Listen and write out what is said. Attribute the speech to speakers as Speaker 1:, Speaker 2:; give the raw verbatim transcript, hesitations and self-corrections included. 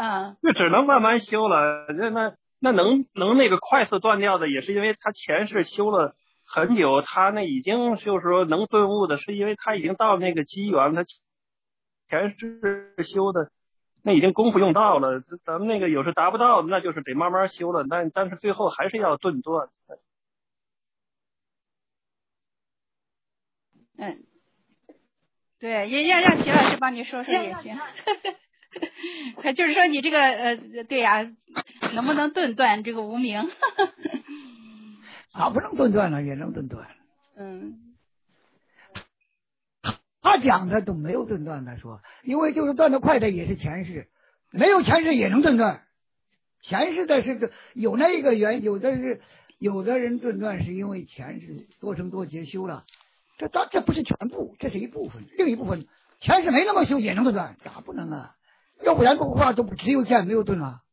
Speaker 1: 啊，
Speaker 2: 就只能慢慢修了。那那那能能那个快速断掉的，也是因为他前世修了很久，他那已经就是说能顿悟的，是因为他已经到那个机缘，他前世修的那已经功夫用到了。咱们那个有时达不到，那就是得慢慢修了。但但是最后还是要顿断。
Speaker 1: 嗯，对，也让让齐老师帮你说说也行。就是说你这个呃，对呀、啊，能不能顿断这个无明？
Speaker 3: 啊，不能顿断了，也能顿断。
Speaker 1: 嗯，
Speaker 3: 他讲的都没有顿断的说，因为就是断得快的也是前世，没有前世也能顿断。前世的是有那个原，有的是有的人顿断是因为前世多生多劫修了，这这这不是全部，这是一部分，另一部分前世没那么修也能顿断，咋不能啊？要不然的话都只有见没有顿啊。